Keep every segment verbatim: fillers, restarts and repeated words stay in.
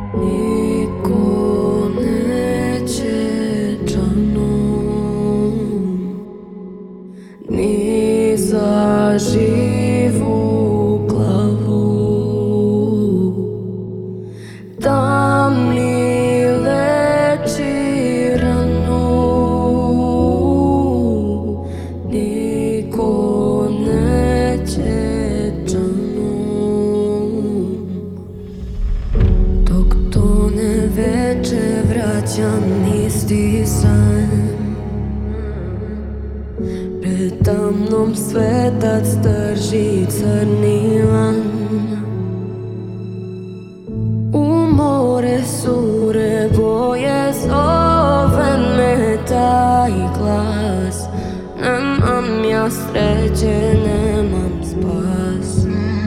Niko neće džanom, ni za živu glavu, da mi leči ranu. Niko neće džanom, dok tone veče vraćam isti san. Preda mnom svetac drži crni lan. U more sure boje zove me taj glas. Nemam ja sreće, nemam spas.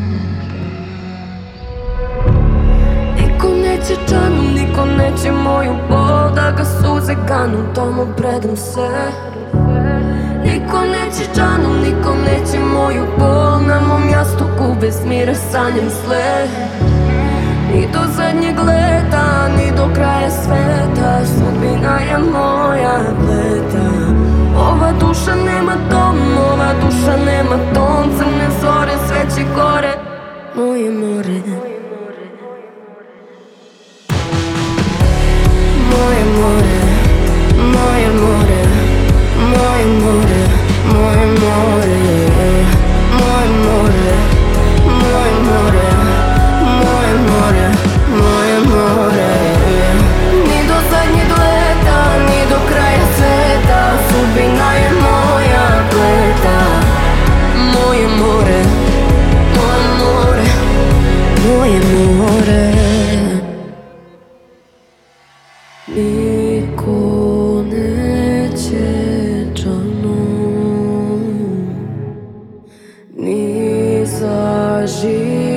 Niko neće džanom, niko neće moju bol, da ga suze kanu, tomu predam se. Niko neće džanom, niko neće moju bol, na mom jastuku bez mira sanjam sle. Ni do zadnjeg leta, ni do kraja sveta, sudbina je moja pleta. Ova duša nema dom, ova duša nema ton, crne zore sve će gore, moje more. Moje more, moje more, moje more, moje more, moje more, moje more, moje more, moje more. Ni do zadnjeg leta, ni do kraja sveta, sudbina je moja pleta. Moje more, moje more, moje more. Niko neće džanom, ni za živu